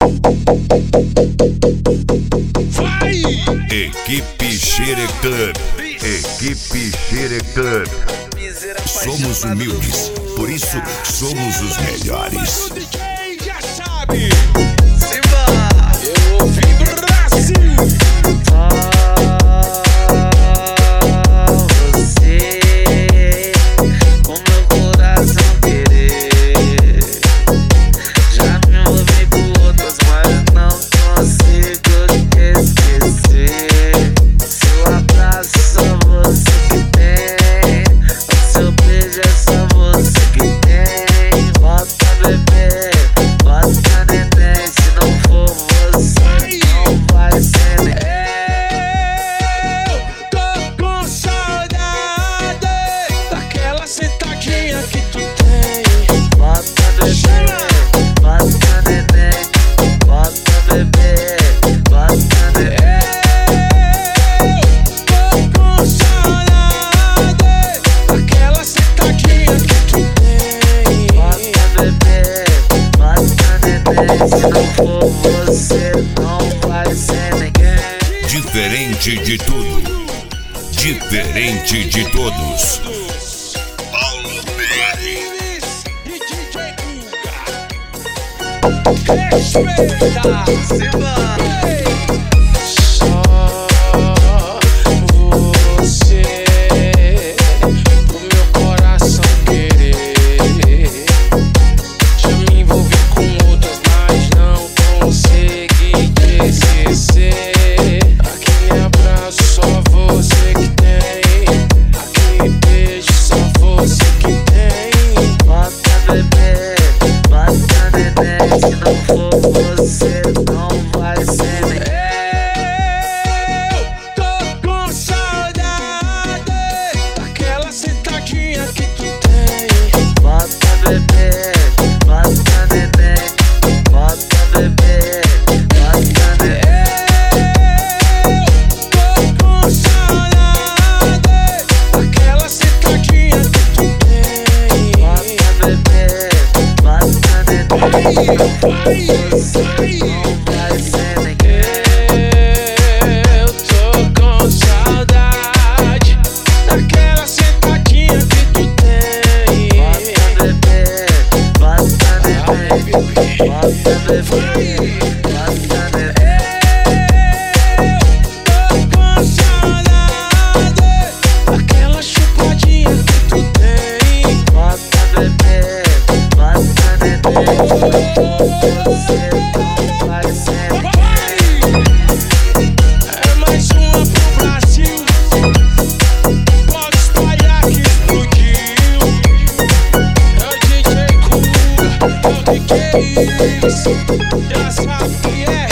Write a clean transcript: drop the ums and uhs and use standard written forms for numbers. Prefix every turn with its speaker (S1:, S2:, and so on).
S1: Vai!
S2: Equipe Xerecã. Equipe Xerecã. Somos humildes, por isso somos os melhores.
S1: O DJ já sabe. Eu ouvi Brasil.
S3: Você, com meu coração querer. Já me envolvi com outras, mas não consigo te esquecer. Seu abraço só você que tem, o seu beijo é só você que tem. Bota bebê, bota neném, se não for você, não vai ser ninguém.
S1: Eu tô com saudade daquela sentadinha que tu tem.
S3: Bota bebê, bota neném, bota bebê, bota neném.
S1: Eu tô com saudade daquela sentadinha que tu tem.
S3: Bota bebê, bota neném, se não for você, não vai ser ninguém.
S2: Diferente de tudo, diferente de todos. Paulo BR.
S1: E DJ Guga. Respeita. Ei.
S4: Só você, pro meu coração querer. Já me envolvi com outras, mas não consegui te esquecer. Aquele abraço só você que tem, aquele beijo só você que tem.
S3: Bota bebê, bota neném, se não for você, não vai ser ninguém.
S1: Eu tô com saudade daquela sentadinha que tu tem.
S3: Bota bebê, bota neném, bota bebê, bota neném.
S1: Eu tô com saudade daquela sentadinha que tu tem.
S3: Bota bebê, bota neném, se não for
S1: Vai,
S3: você, não vai ser ninguém.
S4: Eu tô com saudade daquela sentadinha que tu tem.
S3: Bota bebê, bota neném, bota bebê, bota neném.
S1: tô com saudade daquela chupadinha que tu tem.
S3: Bota bebê, bota neném, você não vai ser ninguém.
S1: É mais uma pro Brasil. Pode espalhar que explodiu. É o DJ Guga, é o DJ Iris. Já sabe que é.